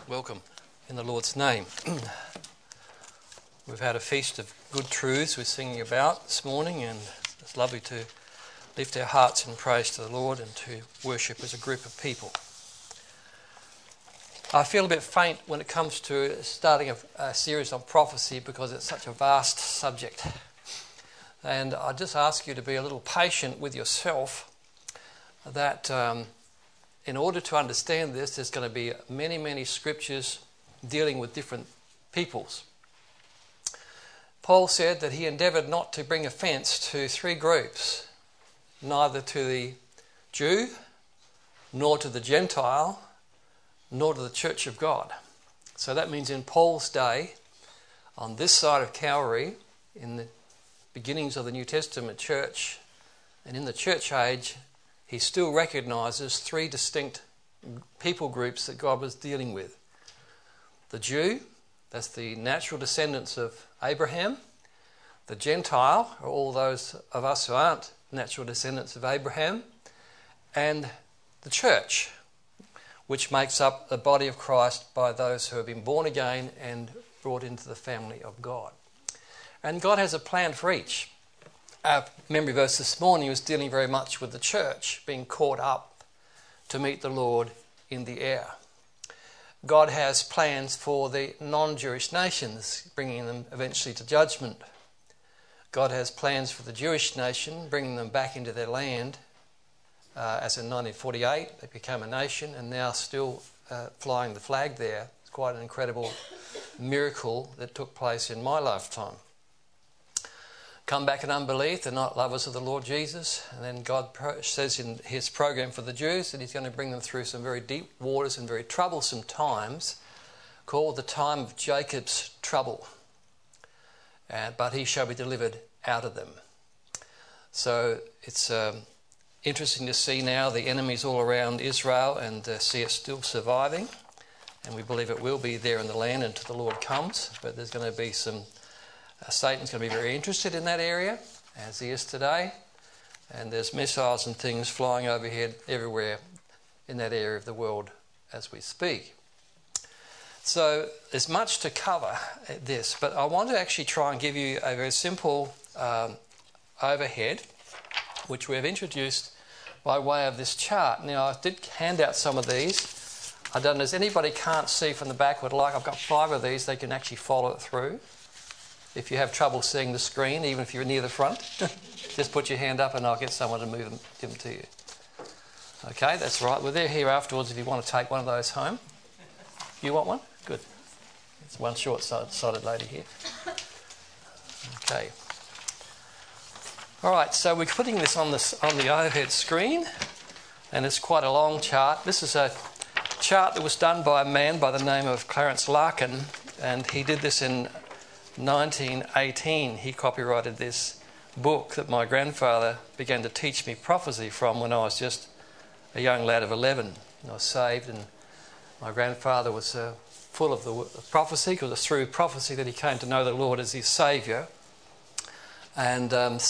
Welcome in the Lord's name. We've had a feast of good truths we're singing about this morning, and it's lovely to lift our hearts in praise to the Lord and to worship as a group of people. I feel a bit faint when it comes to starting a series on prophecy because it's such a vast subject. And I just ask you to be a little patient with yourself that in order to understand this, there's going to be many scriptures dealing with different peoples. Paul said that he endeavoured not to bring offence to three groups, neither to the Jew, nor to the Gentile, nor to the Church of God. So that means in Paul's day, on this side of Calvary, in the beginnings of the New Testament church, and in the church age, he still recognises three distinct people groups that God was dealing with. The Jew, that's the natural descendants of Abraham. The Gentile, are all those of us who aren't natural descendants of Abraham. And the church, which makes up the body of Christ by those who have been born again and brought into the family of God. And God has a plan for each. Our memory verse this morning was dealing very much with the church being caught up to meet the Lord in the air. God has plans for the non-Jewish nations, bringing them eventually to judgment. God has plans for the Jewish nation, bringing them back into their land. As in 1948, they became a nation and now still flying the flag there. It's quite an incredible miracle that took place in my lifetime. Come back in unbelief, they're not lovers of the Lord Jesus. And then God says in his program for the Jews that he's going to bring them through some very deep waters and very troublesome times, called the time of Jacob's trouble. But he shall be delivered out of them. So it's interesting to see now the enemies all around Israel and see it still surviving. And we believe it will be there in the land until the Lord comes. But there's going to be some... Satan's going to be very interested in that area, as he is today. And there's missiles and things flying overhead everywhere in that area of the world as we speak. So there's much to cover this, but I want to actually try and give you a very simple overhead, which we have introduced by way of this chart. Now, I did hand out some of these. I don't know if anybody can't see from the back would like. I've got 5 of these. They can actually follow it through. If you have trouble seeing the screen, even if you're near the front, just put your hand up and I'll get someone to give them to you. Okay, that's right. Well, they're here afterwards if you want to take one of those home. You want one? Good. It's one short-sighted lady here. Okay. All right, so we're putting this on the overhead screen, and it's quite a long chart. This is a chart that was done by a man by the name of Clarence Larkin, and he did this in 1918. He copyrighted this book that my grandfather began to teach me prophecy from when I was just a young lad of 11. I was saved, and my grandfather was full of the prophecy, because it's through prophecy that he came to know the Lord as his Saviour. And I don't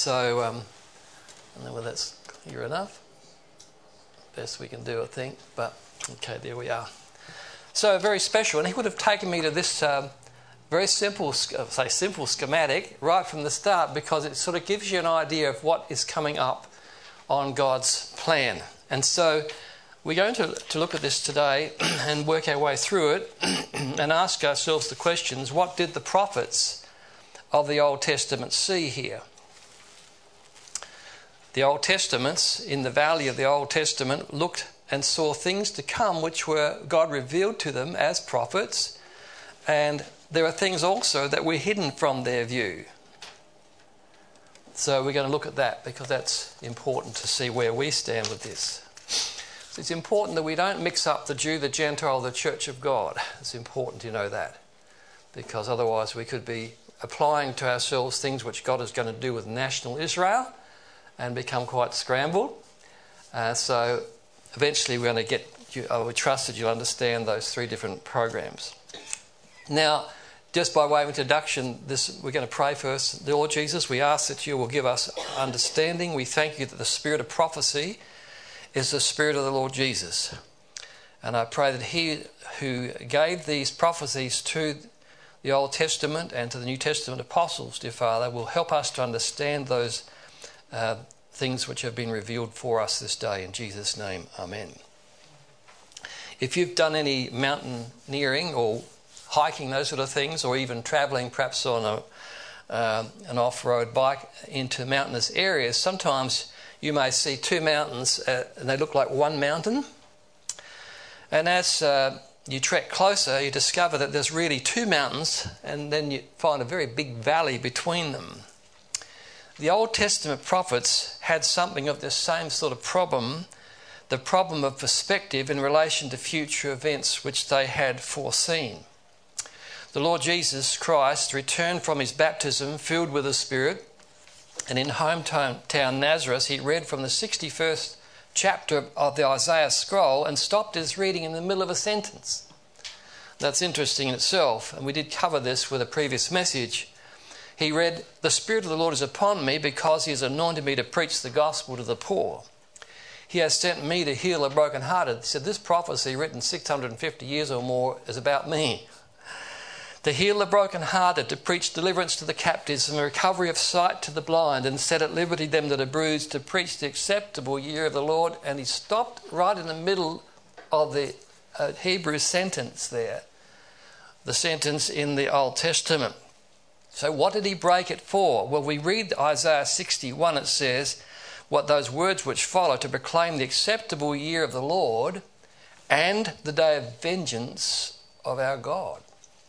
know whether that's clear enough. Best we can do, I think. But okay, there we are. So very special, and he would have taken me to this very simple schematic right from the start, because it sort of gives you an idea of what is coming up on God's plan. And so we're going to look at this today and work our way through it and ask ourselves the questions: what did the prophets of the Old Testament see here? The Old Testaments, in the valley of the Old Testament, looked and saw things to come which were God revealed to them as prophets, and there are things also that were hidden from their view. So we're going to look at that, because that's important to see where we stand with this. So it's important that we don't mix up the Jew, the Gentile, the Church of God. It's important to know that, because otherwise we could be applying to ourselves things which God is going to do with national Israel and become quite scrambled. So eventually we're going to get you, we trust that you'll understand those 3 different programs. Now, just by way of introduction, we're going to pray first. Lord Jesus, we ask that you will give us understanding. We thank you that the spirit of prophecy is the spirit of the Lord Jesus. And I pray that He who gave these prophecies to the Old Testament and to the New Testament apostles, dear Father, will help us to understand those things which have been revealed for us this day. In Jesus' name, amen. If you've done any mountaineering or hiking, those sort of things, or even travelling perhaps on an off-road bike into mountainous areas, sometimes you may see two mountains and they look like one mountain. And as you trek closer, you discover that there's really two mountains, and then you find a very big valley between them. The Old Testament prophets had something of this same sort of problem, the problem of perspective in relation to future events which they had foreseen. The Lord Jesus Christ returned from his baptism filled with the Spirit, and in hometown Nazareth he read from the 61st chapter of the Isaiah scroll and stopped his reading in the middle of a sentence. That's interesting in itself, and we did cover this with a previous message. He read, "The Spirit of the Lord is upon me because he has anointed me to preach the gospel to the poor. He has sent me to heal the brokenhearted." He said, this prophecy written 650 years or more is about me. "To heal the brokenhearted, to preach deliverance to the captives and the recovery of sight to the blind, and set at liberty them that are bruised, to preach the acceptable year of the Lord." And he stopped right in the middle of the Hebrew sentence there, the sentence in the Old Testament. So what did he break it for? Well, we read Isaiah 61, it says, what those words which follow, to proclaim the acceptable year of the Lord and the day of vengeance of our God,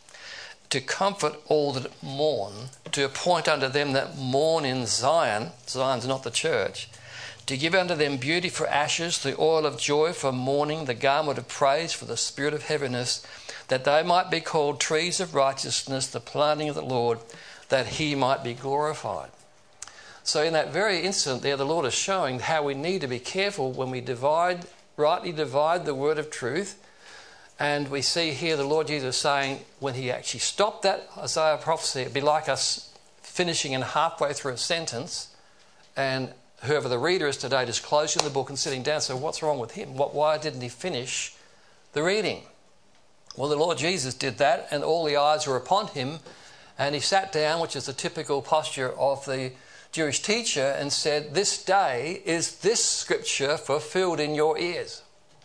to comfort all that mourn, to appoint unto them that mourn in Zion, Zion's not the church, to give unto them beauty for ashes, the oil of joy for mourning, the garment of praise for the spirit of heaviness, that they might be called trees of righteousness, the planting of the Lord, that he might be glorified. So in that very instant there, the Lord is showing how we need to be careful when we rightly divide the word of truth. And we see here the Lord Jesus saying, when he actually stopped that Isaiah prophecy, it'd be like us finishing in halfway through a sentence, and whoever the reader is today just closing the book and sitting down. So what's wrong with him? Why didn't he finish the reading? Well, the Lord Jesus did that, and all the eyes were upon him, and he sat down, which is the typical posture of the Jewish teacher, and said, "This day is this scripture fulfilled in your ears."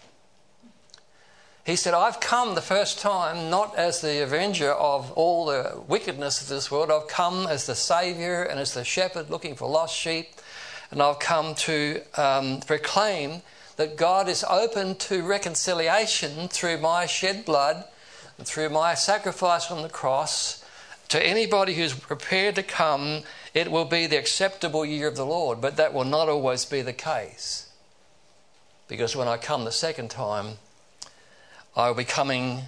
He said, "I've come the first time not as the avenger of all the wickedness of this world. I've come as the Saviour and as the shepherd looking for lost sheep. And I've come to proclaim that God is open to reconciliation through my shed blood and through my sacrifice on the cross. To anybody who's prepared to come, it will be the acceptable year of the Lord." But that will not always be the case, because when I come the second time, I will be coming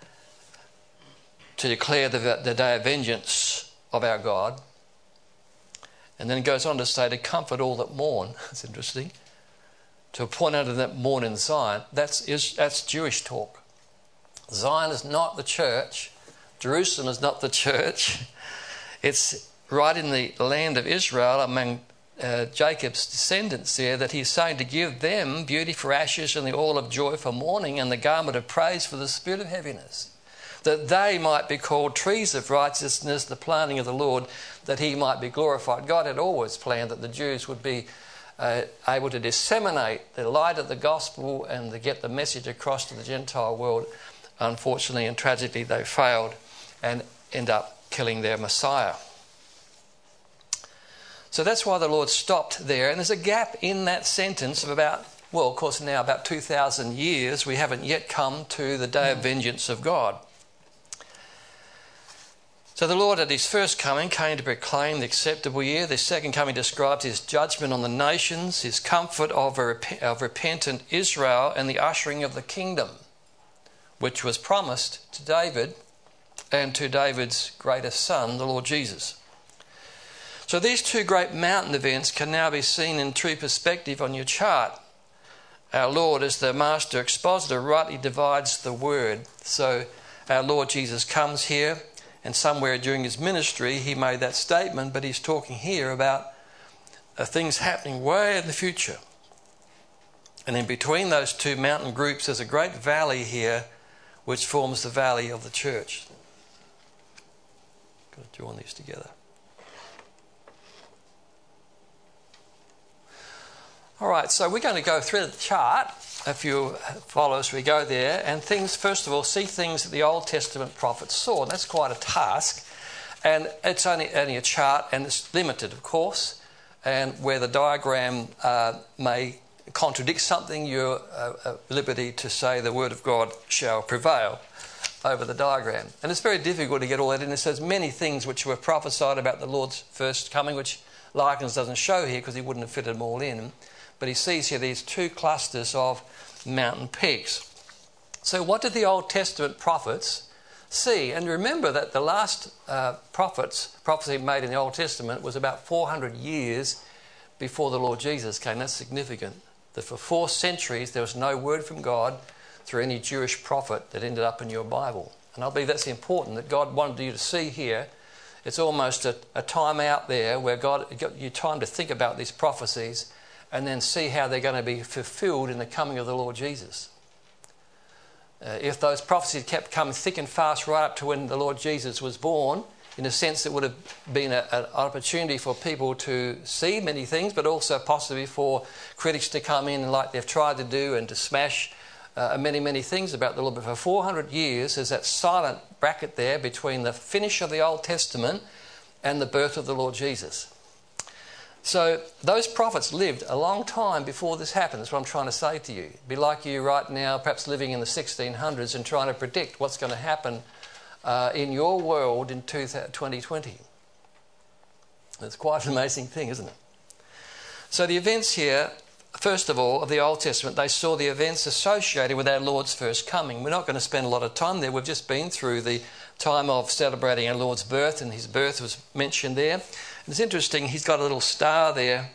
to declare the day of vengeance of our God. And then it goes on to say, to comfort all that mourn. That's interesting. To appoint unto them that mourn in Zion. That's Jewish talk. Zion is not the church. Jerusalem is not the church. It's right in the land of Israel among Jacob's descendants there, that he's saying to give them beauty for ashes and the oil of joy for mourning and the garment of praise for the spirit of heaviness, that they might be called trees of righteousness, the planting of the Lord, that he might be glorified. God had always planned that the Jews would be able to disseminate the light of the gospel and to get the message across to the Gentile world. Unfortunately and tragically, they failed and end up killing their Messiah. So that's why the Lord stopped there. And there's a gap in that sentence of about 2,000 years. We haven't yet come to the day of vengeance of God. So the Lord at his first coming came to proclaim the acceptable year. The second coming describes his judgment on the nations, his comfort of repentant Israel, and the ushering of the kingdom, which was promised to David and to David's greatest son, the Lord Jesus. So these two great mountain events can now be seen in true perspective on your chart. Our Lord, as the master expositor, rightly divides the word. So our Lord Jesus comes here, and somewhere during his ministry he made that statement, but he's talking here about things happening way in the future. And in between those two mountain groups, there's a great valley here, which forms the valley of the church. Got to join these together. All right, so we're going to go through the chart. If you follow us, we go there. And things, first of all, see things that the Old Testament prophets saw. And that's quite a task. And it's only a chart, and it's limited, of course. And where the diagram may contradict something, you're at liberty to say the word of God shall prevail over the diagram. And it's very difficult to get all that in. It says many things which were prophesied about the Lord's first coming, which Larkins doesn't show here because he wouldn't have fitted them all in. But he sees here these two clusters of mountain peaks. So what did the Old Testament prophets see? And remember that the last prophecy made in the Old Testament was about 400 years before the Lord Jesus came. That's significant. That for 4 centuries there was no word from God through any Jewish prophet that ended up in your Bible. And I believe that's important, that God wanted you to see here. It's almost a time out there where God got you time to think about these prophecies and then see how they're going to be fulfilled in the coming of the Lord Jesus. If those prophecies kept coming thick and fast right up to when the Lord Jesus was born, in a sense it would have been an opportunity for people to see many things, but also possibly for critics to come in like they've tried to do and to smash many, many things about the Lord. But for 400 years there's that silent bracket there between the finish of the Old Testament and the birth of the Lord Jesus. So those prophets lived a long time before this happened. That's what I'm trying to say to you. It'd be like you right now perhaps living in the 1600s and trying to predict what's going to happen in your world in 2020. It's quite an amazing thing, isn't it? So the events here, first of all, of the Old Testament, they saw the events associated with our Lord's first coming. We're not going to spend a lot of time there. We've just been through the time of celebrating our Lord's birth, and his birth was mentioned there. And it's interesting, he's got a little star there.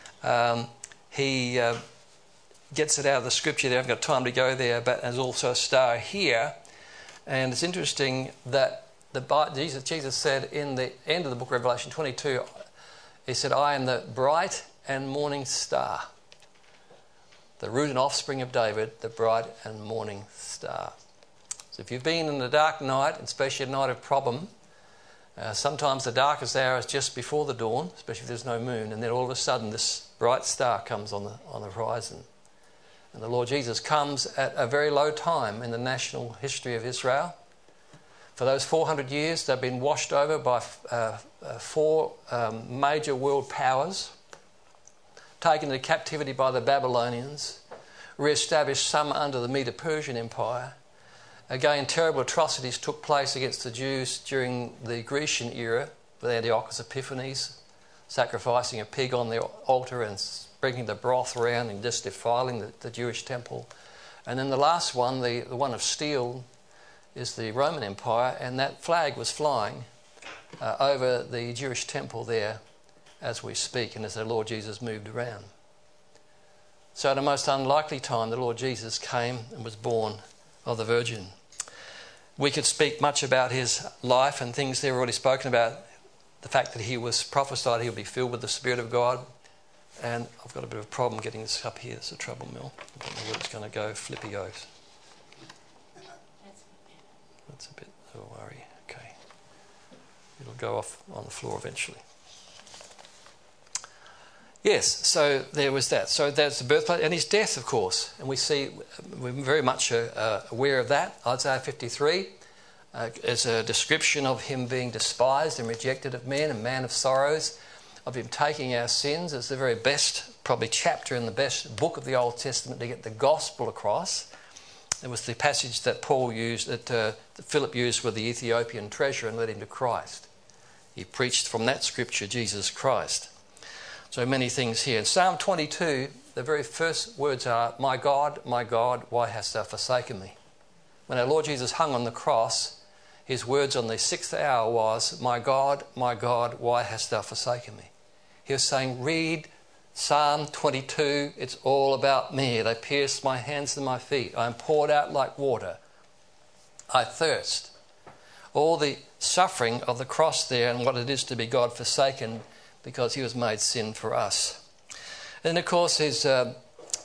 He gets it out of the scripture there. I haven't got time to go there, but there's also a star here. And it's interesting that Jesus said in the end of the book of Revelation 22, he said, I am the bright and morning star, the root and offspring of David, the bright and morning star. So if you've been in a dark night, especially a night of problem, sometimes the darkest hour is just before the dawn, especially if there's no moon, and then all of a sudden this bright star comes on the horizon. And the Lord Jesus comes at a very low time in the national history of Israel. For those 400 years, they've been washed over by 4 major world powers, taken into captivity by the Babylonians, re-established some under the Medo-Persian Empire. Again, terrible atrocities took place against the Jews during the Grecian era, with Antiochus Epiphanes sacrificing a pig on the altar and bringing the broth around and just defiling the Jewish temple. And then the last one, the one of steel, is the Roman Empire, and that flag was flying over the Jewish temple there as we speak and as the Lord Jesus moved around. So at a most unlikely time, the Lord Jesus came and was born of the Virgin. We could speak much about his life and things there already spoken about. The fact that he was prophesied he would be filled with the Spirit of God. And I've got a bit of a problem getting this up here. It's a trouble mill. I don't know where it's going to go. Flippy goes. That's a bit of a worry. Okay. It'll go off on the floor eventually. Yes, so there was that. So that's the birthplace and his death, of course. And we're very much aware of that. Isaiah 53 is a description of him being despised and rejected of men, a man of sorrows, of him taking our sins. It's the very best, probably chapter in the best book of the Old Testament to get the gospel across. It was the passage that Paul used, that Philip used with the Ethiopian treasurer and led him to Christ. He preached from that scripture Jesus Christ. So many things here. In Psalm 22, the very first words are, my God, why hast thou forsaken me? When our Lord Jesus hung on the cross, his words on the 6th hour was, my God, why hast thou forsaken me? He was saying, read Psalm 22, it's all about me. They pierced my hands and my feet. I am poured out like water. I thirst. All the suffering of the cross there and what it is to be God forsaken because he was made sin for us. And of course his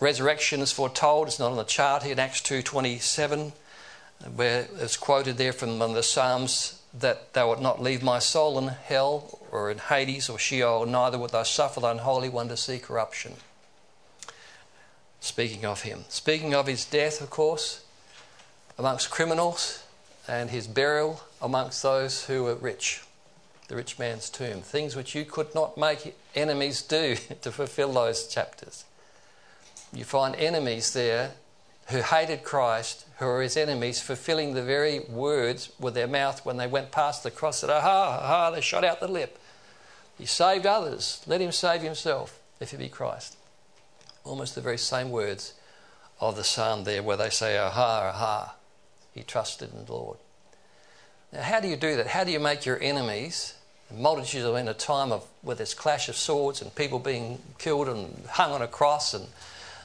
resurrection is foretold. It's not on the chart here in Acts 2:27, where it's quoted there from one of the Psalms that thou wilt not leave my soul in hell or in Hades or Sheol, neither wilt thou suffer thine Holy One to see corruption. Speaking of him. Speaking of his death, of course, amongst criminals, and his burial amongst those who were rich. The rich man's tomb. Things which you could not make enemies do to fulfill those chapters. You find enemies there who hated Christ, who are his enemies, fulfilling the very words with their mouth when they went past the cross, said, aha, aha, they shot out the lip. He saved others. Let him save himself if he be Christ. Almost the very same words of the psalm there where they say, aha, aha, he trusted in the Lord. Now, how do you do that? How do you make your enemies, multitudes in a time of where there's clash of swords and people being killed and hung on a cross and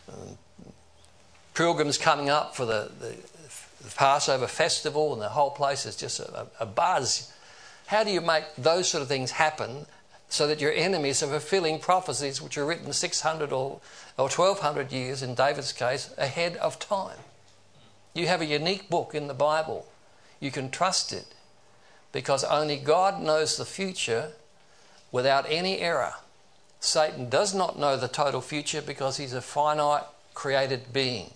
pilgrims coming up for the Passover festival and the whole place is just a buzz. How do you make those sort of things happen so that your enemies are fulfilling prophecies which are written 600 or 1200 years, in David's case, ahead of time? You have a unique book in the Bible. You can trust it because only God knows the future without any error. Satan does not know the total future because he's a finite created being.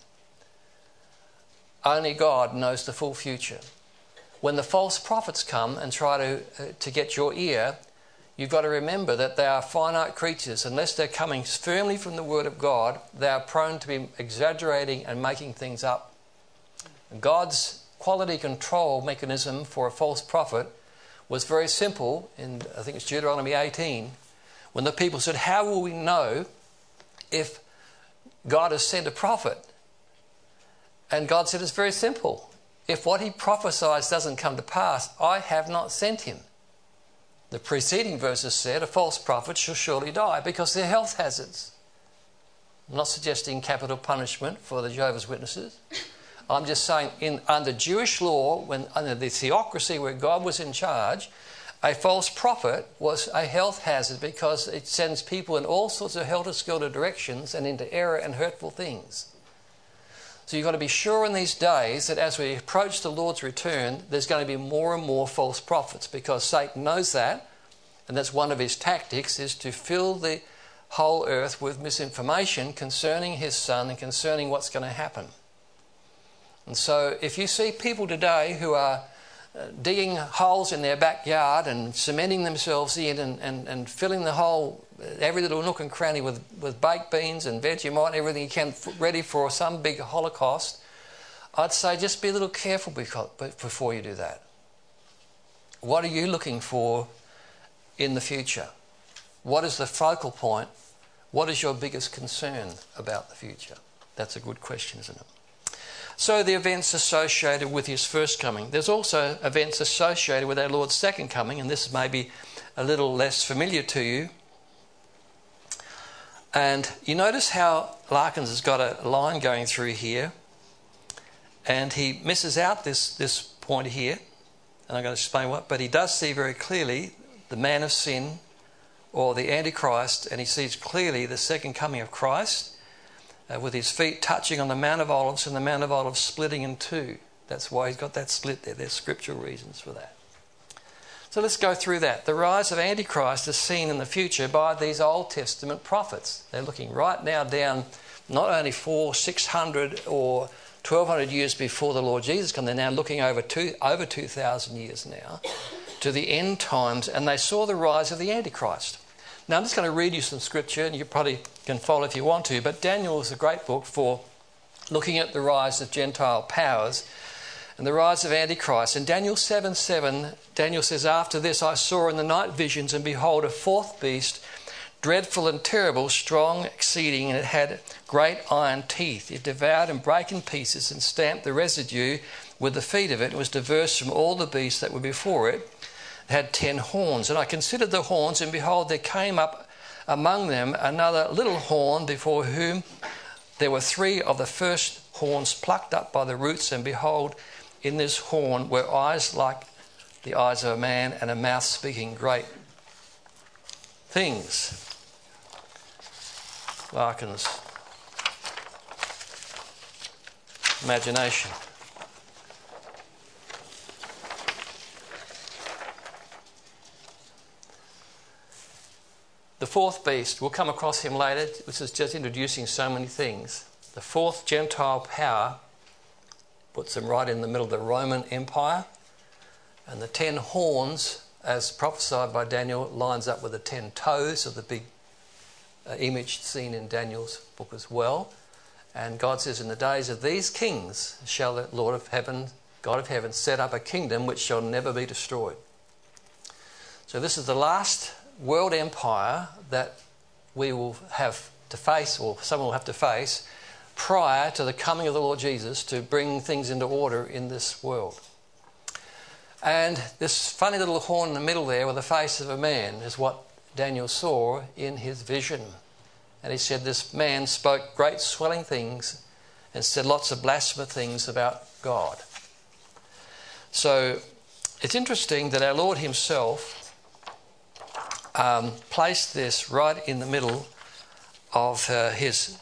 Only God knows the full future. When the false prophets come and try to get your ear, you've got to remember that they are finite creatures. Unless they're coming firmly from the Word of God, they are prone to be exaggerating and making things up. God's quality control mechanism for a false prophet was very simple in, I think it's Deuteronomy 18, when the people said, how will we know if God has sent a prophet? And God said, it's very simple. If what he prophesies doesn't come to pass, I have not sent him. The preceding verses said, a false prophet shall surely die because they're health hazards. I'm not suggesting capital punishment for the Jehovah's Witnesses. I'm just saying under Jewish law, when under the theocracy where God was in charge, a false prophet was a health hazard because it sends people in all sorts of helter-skelter directions and into error and hurtful things. So you've got to be sure in these days that as we approach the Lord's return, there's going to be more and more false prophets because Satan knows that, and that's one of his tactics, is to fill the whole earth with misinformation concerning his son and concerning what's going to happen. And so if you see people today who are digging holes in their backyard and cementing themselves in and filling the whole, every little nook and cranny with baked beans and Vegemite and everything you can, ready for some big holocaust, I'd say just be a little careful before you do that. What are you looking for in the future? What is the focal point? What is your biggest concern about the future? That's a good question, isn't it? So the events associated with his first coming. There's also events associated with our Lord's second coming, and this may be a little less familiar to you. And you notice how Larkins has got a line going through here, and he misses out this point here, and I'm going to explain what, but he does see very clearly the man of sin or the Antichrist, and he sees clearly the second coming of Christ. With his feet touching on the Mount of Olives and the Mount of Olives splitting in two. That's why he's got that split there. There's scriptural reasons for that. So let's go through that. The rise of Antichrist is seen in the future by these Old Testament prophets. They're looking right now down not only 400, 600 or 1200 years before the Lord Jesus came. They're now looking over 2,000 years now to the end times, and they saw the rise of the Antichrist. Now I'm just going to read you some scripture, and you probably can follow if you want to, but Daniel is a great book for looking at the rise of Gentile powers and the rise of Antichrist. In Daniel 7:7, Daniel says, after this I saw in the night visions, and behold, a fourth beast, dreadful and terrible, strong exceeding, and it had great iron teeth. It devoured and brake in pieces and stamped the residue with the feet of it. It was diverse from all the beasts that were before it. It had 10 horns. And I considered the horns, and behold, there came up among them another little horn, before whom there were 3 of the first horns plucked up by the roots. And behold, in this horn were eyes like the eyes of a man, and a mouth speaking great things. Larkins imagination. The fourth beast, we'll come across him later. This is just introducing so many things. The fourth Gentile power puts them right in the middle of the Roman Empire. And the 10 horns, as prophesied by Daniel, lines up with the 10 toes of the big image seen in Daniel's book as well. And God says, in the days of these kings shall the Lord of heaven, God of heaven, set up a kingdom which shall never be destroyed. So this is the last world empire that we will have to face, or someone will have to face, prior to the coming of the Lord Jesus to bring things into order in this world. And this funny little horn in the middle there with the face of a man is what Daniel saw in his vision. And he said this man spoke great swelling things and said lots of blasphemous things about God. So it's interesting that our Lord himself placed this right in the middle of his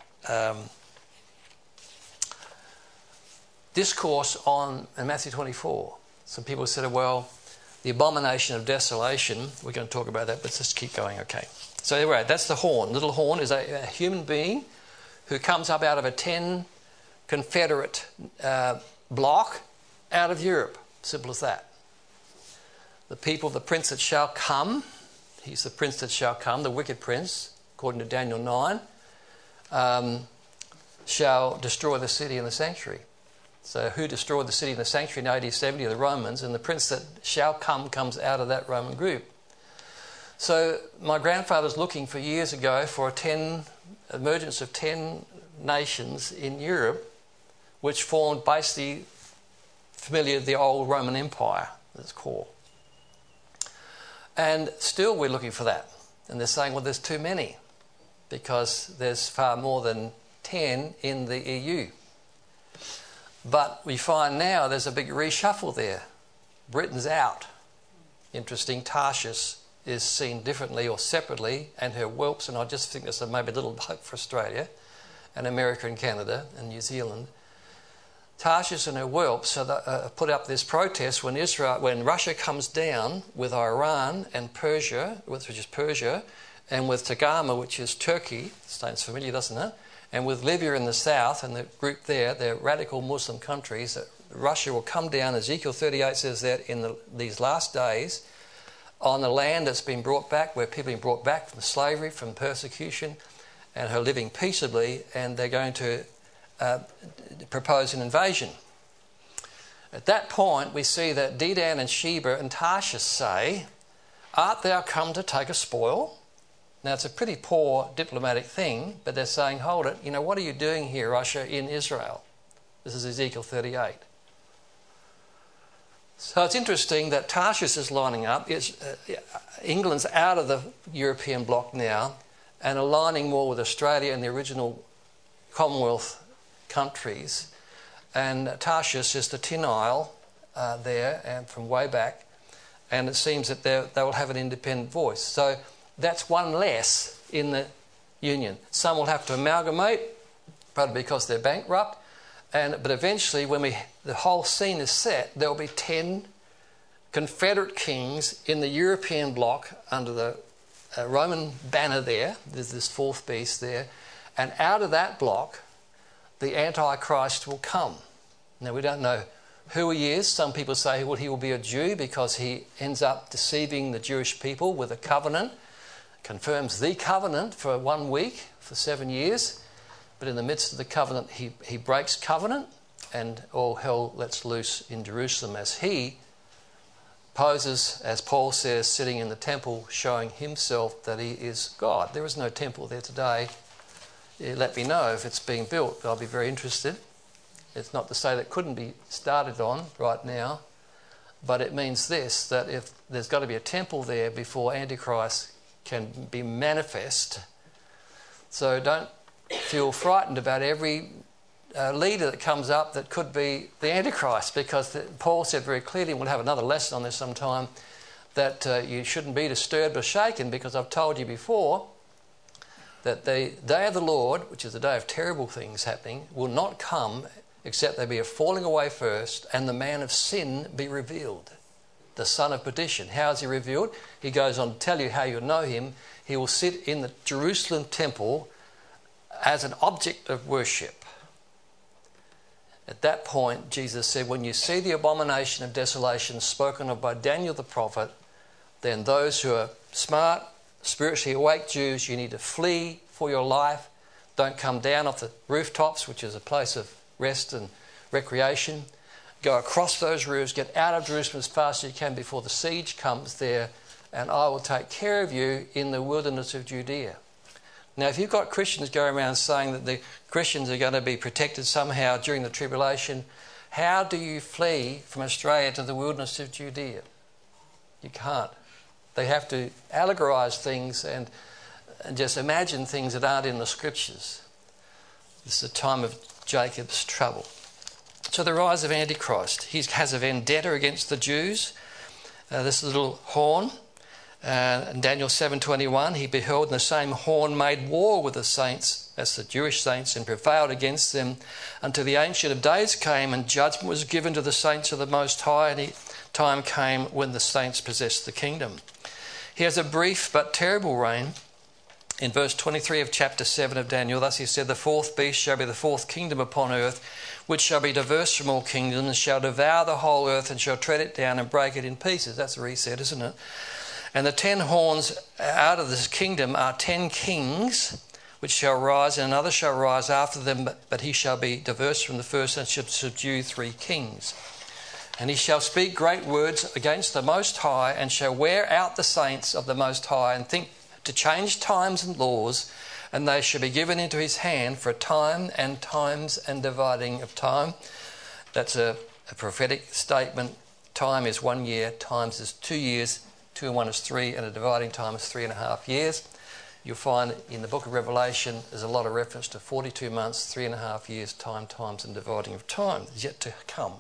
discourse on in Matthew 24. Some people said, well, the abomination of desolation, we're going to talk about that, but let's just keep going, okay. So anyway, that's the horn. Little horn is a human being who comes up out of a 10 confederate block out of Europe. Simple as that. The people, the prince that shall come, he's the prince that shall come, the wicked prince, according to Daniel 9, shall destroy the city and the sanctuary. So who destroyed the city and the sanctuary in AD 70? The Romans, and the prince that shall come comes out of that Roman group. So my grandfather's looking for years ago for emergence of 10 nations in Europe which formed basically familiar the old Roman Empire at its core. And still we're looking for that. And they're saying, well, there's too many because there's far more than 10 in the EU. But we find now there's a big reshuffle there. Britain's out. Interesting, Tarshish is seen differently or separately, and her whelps, and I just think there's maybe a little hope for Australia and America and Canada and New Zealand. Tarshish and her whelps put up this protest when Russia comes down with Iran and Persia, which is Persia, and with Tagama, which is Turkey. Sounds familiar, doesn't it? And with Libya in the south and the group there, they're radical Muslim countries. Russia will come down, Ezekiel 38 says that in these last days, on the land that's been brought back, where people have been brought back from slavery, from persecution, and are living peaceably, and they're going to propose an invasion. At that point, we see that Dedan and Sheba and Tarshish say, art thou come to take a spoil? Now, it's a pretty poor diplomatic thing, but they're saying, hold it, what are you doing here, Russia, in Israel? This is Ezekiel 38. So it's interesting that Tarshish is lining up. England's out of the European bloc now and aligning more with Australia and the original Commonwealth countries. And Tarshish is the Tin Isle there, and from way back. And it seems that they will have an independent voice. So that's one less in the union. Some will have to amalgamate, probably because they're bankrupt. But eventually, when the whole scene is set, there will be 10 Confederate kings in the European bloc under the Roman banner there. There's this fourth beast there. And out of that bloc, the Antichrist will come. Now, we don't know who he is. Some people say, well, he will be a Jew because he ends up deceiving the Jewish people with a covenant. Confirms the covenant for 1 week, for 7 years. But in the midst of the covenant, he breaks covenant and all hell lets loose in Jerusalem as he poses, as Paul says, sitting in the temple, showing himself that he is God. There is no temple there today. Let me know if it's being built. I'll be very interested. It's not to say that it couldn't be started on right now, but it means this, that if there's got to be a temple there before Antichrist can be manifest. So don't feel frightened about every leader that comes up that could be the Antichrist, because Paul said very clearly, and we'll have another lesson on this sometime, that you shouldn't be disturbed or shaken, because I've told you before that the day of the Lord, which is the day of terrible things happening, will not come except there be a falling away first and the man of sin be revealed, the son of perdition. How is he revealed? He goes on to tell you how you'll know him. He will sit in the Jerusalem temple as an object of worship. At that point, Jesus said, when you see the abomination of desolation spoken of by Daniel the prophet, then those who are smart, spiritually awake Jews, you need to flee for your life. Don't come down off the rooftops, which is a place of rest and recreation. Go across those roofs, get out of Jerusalem as fast as you can before the siege comes there, and I will take care of you in the wilderness of Judea. Now, if you've got Christians going around saying that the Christians are going to be protected somehow during the tribulation, how do you flee from Australia to the wilderness of Judea? You can't. They have to allegorize things and just imagine things that aren't in the scriptures. This is a time of Jacob's trouble. So the rise of Antichrist. He has a vendetta against the Jews. This little horn. In Daniel 7:21, he beheld, and the same horn made war with the saints, that's the Jewish saints, and prevailed against them until the Ancient of Days came, and judgment was given to the saints of the Most High, and time came when the saints possessed the kingdom. He has a brief but terrible reign. In verse 23 of chapter 7 of Daniel, thus he said, the fourth beast shall be the fourth kingdom upon earth, which shall be diverse from all kingdoms, and shall devour the whole earth, and shall tread it down and break it in pieces. That's what he said, isn't it? And the 10 horns out of this kingdom are 10 kings, which shall rise, and another shall rise after them, but he shall be diverse from the first, and shall subdue 3 kings. And he shall speak great words against the Most High, and shall wear out the saints of the Most High, and think to change times and laws, and they shall be given into his hand for a time and times and dividing of time. That's a prophetic statement. Time is 1 year, times is 2 years, 2 and 1 is 3, and a dividing time is 3.5 years. You'll find in the book of Revelation there's a lot of reference to 42 months, 3.5 years, time, times, and dividing of time is yet to come.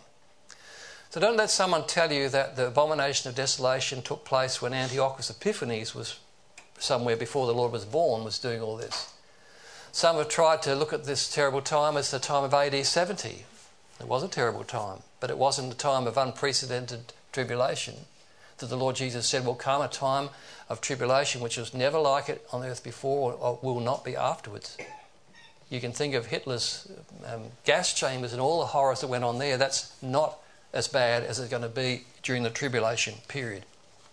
So don't let someone tell you that the abomination of desolation took place when Antiochus Epiphanes was somewhere before the Lord was born, was doing all this. Some have tried to look at this terrible time as the time of AD 70. It was a terrible time, but it wasn't a time of unprecedented tribulation. That the Lord Jesus said will come a time of tribulation which was never like it on earth before, or will not be afterwards. You can think of Hitler's gas chambers and all the horrors that went on there. That's not as bad as it's going to be during the tribulation period.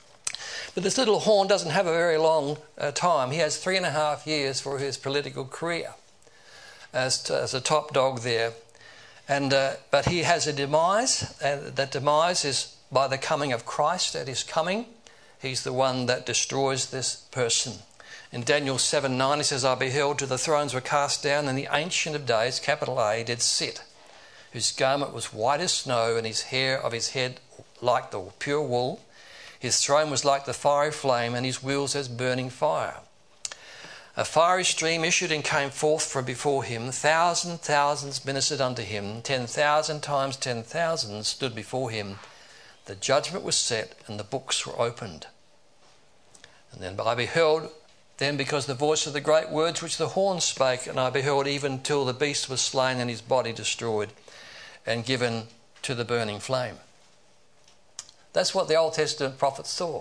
But this little horn doesn't have a very long time. He has 3.5 years for his political career as a top dog there. But he has a demise, and that demise is by the coming of Christ at his coming. He's the one that destroys this person. In Daniel 7:9 he says, I beheld till the thrones were cast down, and the Ancient of Days, capital A, did sit, whose garment was white as snow, and his hair of his head like the pure wool. His throne was like the fiery flame, and his wheels as burning fire. A fiery stream issued and came forth from before him. Thousands ministered unto him. 10,000 times 10,000 stood before him. The judgment was set, and the books were opened. And then I beheld, then because the voice of the great words which the horn spake, and I beheld even till the beast was slain and his body destroyed and given to the burning flame. That's what the Old Testament prophets saw.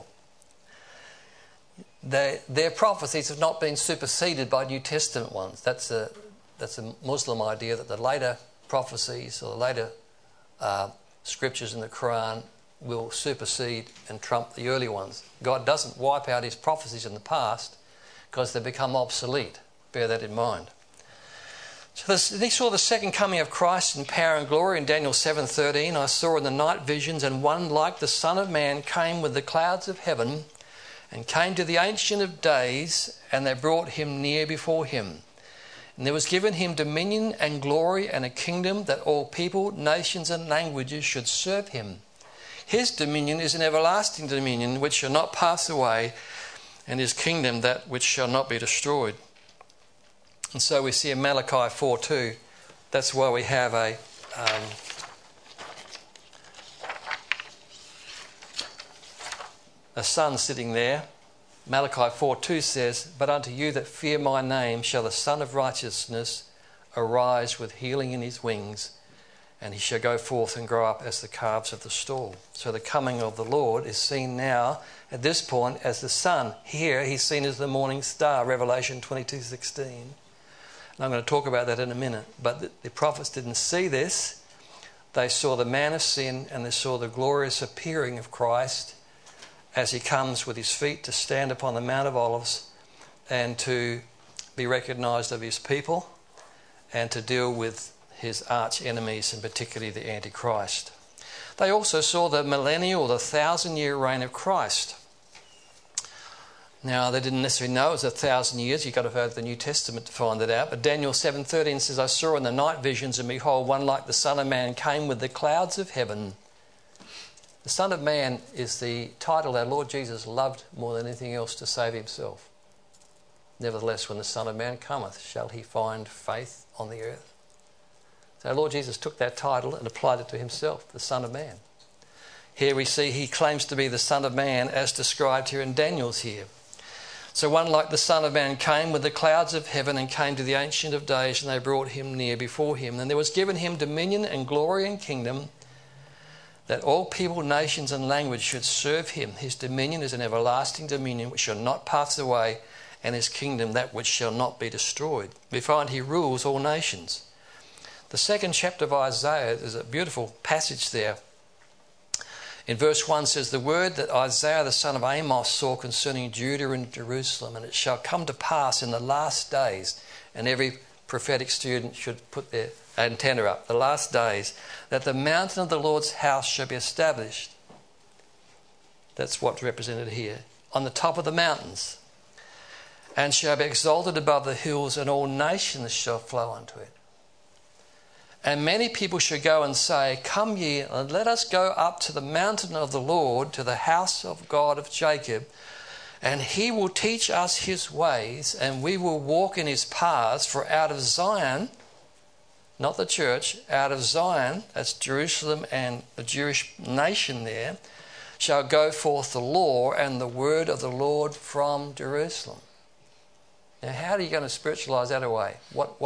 Their prophecies have not been superseded by New Testament ones. That's a Muslim idea that the later prophecies or the later scriptures in the Quran will supersede and trump the early ones. God doesn't wipe out his prophecies in the past because they become obsolete. Bear that in mind. So they saw the second coming of Christ in power and glory in Daniel 7:13. I saw in the night visions, and one like the Son of Man came with the clouds of heaven, and came to the Ancient of Days, and they brought him near before him. And there was given him dominion and glory and a kingdom, that all people, nations and languages should serve him. His dominion is an everlasting dominion which shall not pass away, and his kingdom that which shall not be destroyed. And so we see in Malachi 4:2, that's why we have a son sitting there. Malachi 4:2 says, but unto you that fear my name shall the Son of Righteousness arise with healing in his wings, and he shall go forth and grow up as the calves of the stall. So the coming of the Lord is seen now at this point as the sun. Here he's seen as the morning star, Revelation 22:16. And I'm going to talk about that in a minute. But the prophets didn't see this. They saw the man of sin, and they saw the glorious appearing of Christ as he comes with his feet to stand upon the Mount of Olives and to be recognised of his people and to deal with his arch enemies, and particularly the Antichrist. They also saw the millennial, the 1,000-year reign of Christ. Now, they didn't necessarily know it was 1,000 years. You've got to have the New Testament to find it out. But Daniel 7:13 says, I saw in the night visions, and behold, one like the Son of Man came with the clouds of heaven. The Son of Man is the title our Lord Jesus loved more than anything else to save himself. Nevertheless, when the Son of Man cometh, shall he find faith on the earth? So our Lord Jesus took that title and applied it to himself, the Son of Man. Here we see he claims to be the Son of Man as described here in Daniel's here. So one like the Son of Man came with the clouds of heaven and came to the Ancient of Days, and they brought him near before him. And there was given him dominion and glory and kingdom, that all people, nations and language should serve him. His dominion is an everlasting dominion which shall not pass away, and his kingdom that which shall not be destroyed. We find he rules all nations. The second chapter of Isaiah, there's a beautiful passage there. In verse 1 says, the word that Isaiah the son of Amos saw concerning Judah and Jerusalem, and it shall come to pass in the last days, and every prophetic student should put their antenna up, the last days, that the mountain of the Lord's house shall be established. That's what's represented here. On the top of the mountains, and shall be exalted above the hills, and all nations shall flow unto it. And many people shall go and say, come ye, and let us go up to the mountain of the Lord, to the house of God of Jacob, and he will teach us his ways, and we will walk in his paths. For out of Zion, not the church, out of Zion, that's Jerusalem and the Jewish nation there, shall go forth the law and the word of the Lord from Jerusalem. Now, how are you going to spiritualise that away?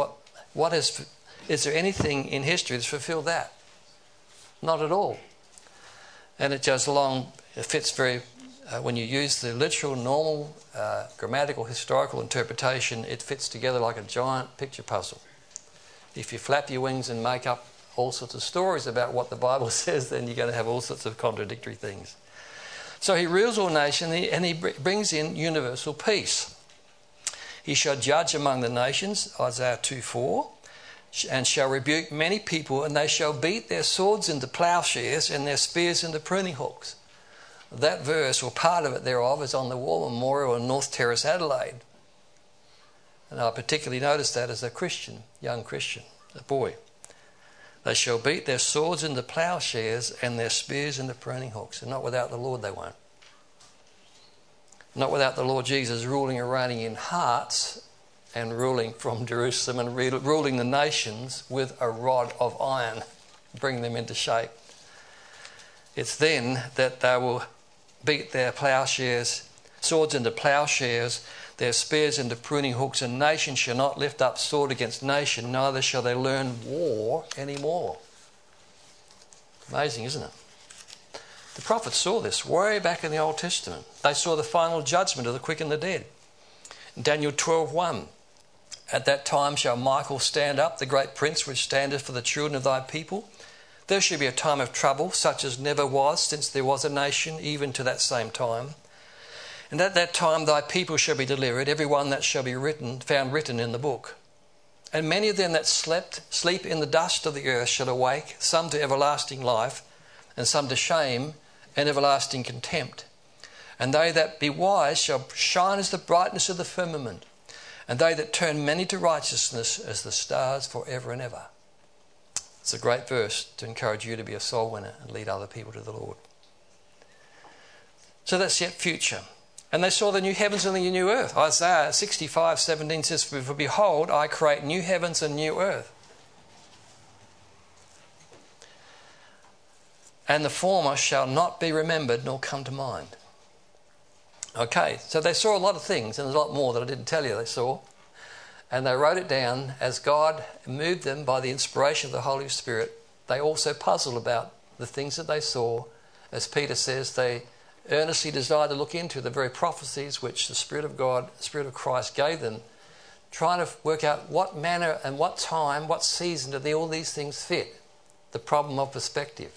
Is there anything in history that's fulfilled that? Not at all. And it goes along, it fits very, when you use the literal, normal, grammatical, historical interpretation, it fits together like a giant picture puzzle. If you flap your wings and make up all sorts of stories about what the Bible says, then you're going to have all sorts of contradictory things. So he rules all nations, and he brings in universal peace. He shall judge among the nations, Isaiah 2:4, and shall rebuke many people, and they shall beat their swords into ploughshares and their spears into pruning hooks. That verse, or part of it thereof, is on the War Memorial in North Terrace, Adelaide. And I particularly noticed that as a Christian, young Christian, a boy. They shall beat their swords into ploughshares and their spears into pruning hooks. And not without the Lord they won't. Not without the Lord Jesus ruling and reigning in hearts, and ruling from Jerusalem, and ruling the nations with a rod of iron, bring them into shape. It's then that they will beat their ploughshares, swords into ploughshares, their spears into pruning hooks, and nation shall not lift up sword against nation, neither shall they learn war anymore. Amazing, isn't it? The prophets saw this way back in the Old Testament. They saw the final judgment of the quick and the dead. In Daniel 12:1, at that time shall Michael stand up, the great prince which standeth for the children of thy people. There shall be a time of trouble, such as never was since there was a nation, even to that same time. And at that time thy people shall be delivered, every one that shall be found written in the book. And many of them that sleep in the dust of the earth shall awake, some to everlasting life, and some to shame and everlasting contempt. And they that be wise shall shine as the brightness of the firmament, and they that turn many to righteousness as the stars forever and ever. It's a great verse to encourage you to be a soul winner and lead other people to the Lord. So that's yet future. And they saw the new heavens and the new earth. Isaiah 65:17 says, for behold, I create new heavens and new earth. And the former shall not be remembered nor come to mind. Okay, so they saw a lot of things, and there's a lot more that I didn't tell you they saw. And they wrote it down as God moved them by the inspiration of the Holy Spirit. they also puzzled about the things that they saw. As Peter says, they earnestly desired to look into the very prophecies which the Spirit of God, the Spirit of Christ gave them, trying to work out what manner and what time, what season do all these things fit. The problem of perspective.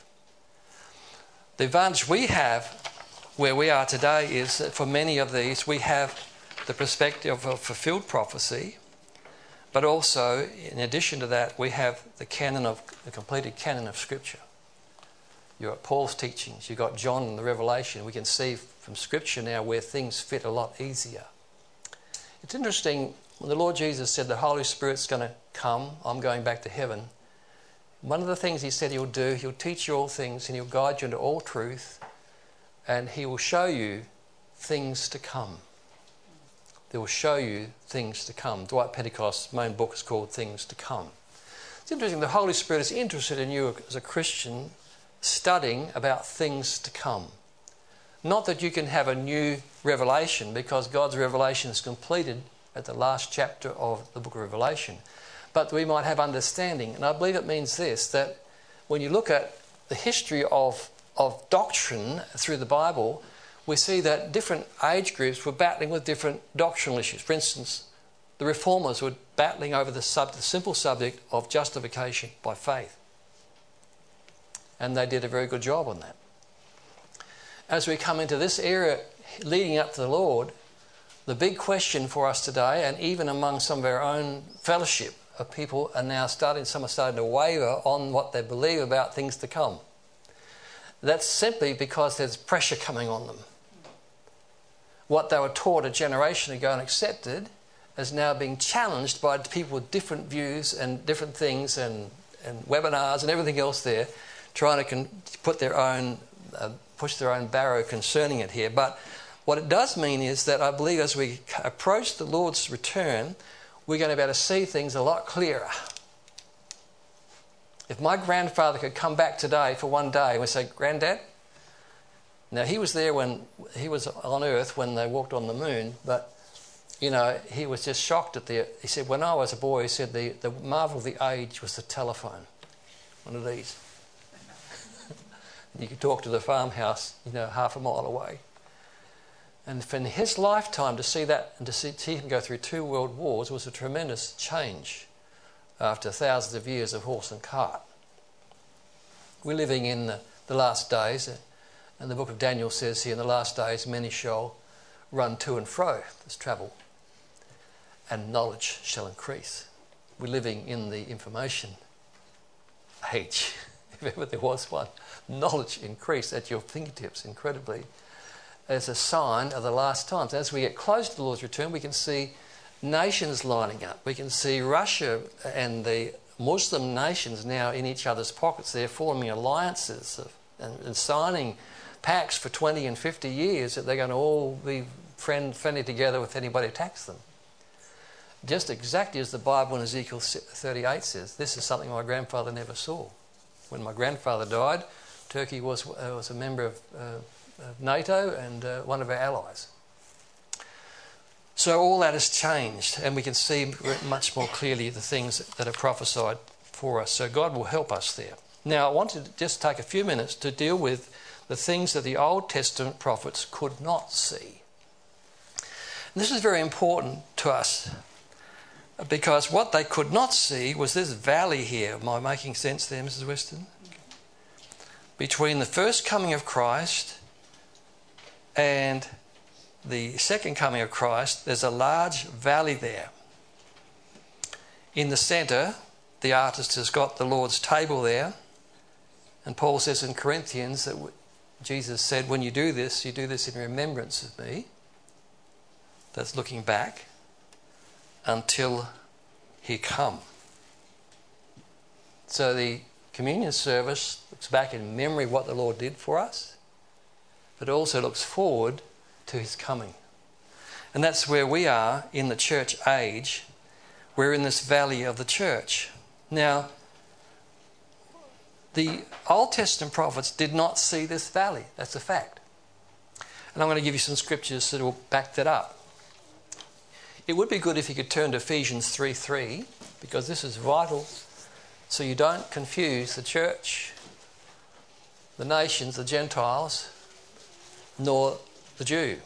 The advantage we have where we are today is that for many of these we have the perspective of fulfilled prophecy, but also in addition to that we have the completed canon of Scripture. You've got Paul's teachings, you've got John and the Revelation. We can see from Scripture now where things fit a lot easier. It's interesting, when the Lord Jesus said the Holy Spirit's going to come, I'm going back to heaven, one of the things he said he'll do, he'll teach you all things and he'll guide you into all truth, and he will show you things to come. They will show you things to come. Dwight Pentecost's main book is called Things to Come. It's interesting, the Holy Spirit is interested in you as a Christian studying about things to come. Not that you can have a new revelation, because God's revelation is completed at the last chapter of the book of Revelation, but we might have understanding. And I believe it means this, that when you look at the history of doctrine through the Bible, we see that different age groups were battling with different doctrinal issues. For instance, the Reformers were battling over the simple subject of justification by faith. And they did a very good job on that. As we come into this era leading up to the Lord, the big question for us today, and even among some of our own fellowship of people, are now starting to waver on what they believe about things to come. That's simply because there's pressure coming on them. What they were taught a generation ago and accepted is now being challenged by people with different views and different things and webinars and everything else there, trying to put their own, push their own barrow concerning it here. But what it does mean is that I believe as we approach the Lord's return, we're going to be able to see things a lot clearer. If my grandfather could come back today for one day and we say, Granddad, now he was there when he was on Earth when they walked on the moon, but you know, he was just shocked at he said, when I was a boy, he said the marvel of the age was the telephone. One of these. You could talk to the farmhouse, you know, half a mile away. And in his lifetime, to see that and to see him go through 2 world wars was a tremendous change after thousands of years of horse and cart. We're living in the last days, and the book of Daniel says here, in the last days many shall run to and fro, there's travel, and knowledge shall increase. We're living in the information age, if ever there was one. Knowledge increased at your fingertips incredibly as a sign of the last times. As we get close to the Lord's return, we can see nations lining up. We can see Russia and the Muslim nations now in each other's pockets. They're forming alliances and signing pacts for 20 and 50 years that they're going to all be friendly together if anybody attacks them. Just exactly as the Bible in Ezekiel 38 says, this is something my grandfather never saw. When my grandfather died, Turkey was a member of NATO and one of our allies. So all that has changed, and we can see much more clearly the things that are prophesied for us. So God will help us there. Now I want to just take a few minutes to deal with the things that the Old Testament prophets could not see. And this is very important to us, because what they could not see was this valley here. Am I making sense there, Mrs. Weston? Between the first coming of Christ and the second coming of Christ, there's a large valley there. In the centre, the artist has got the Lord's table there. And Paul says in Corinthians that Jesus said, when you do this in remembrance of me. That's looking back until he come. So the communion service looks back in memory of what the Lord did for us, but also looks forward to his coming. And that's where we are in the church age. We're in this valley of the church. Now, the Old Testament prophets did not see this valley. That's a fact. And I'm going to give you some scriptures that will back that up. It would be good if you could turn to Ephesians 3:3, because this is vital so you don't confuse the church, the nations, the Gentiles, nor the Jew.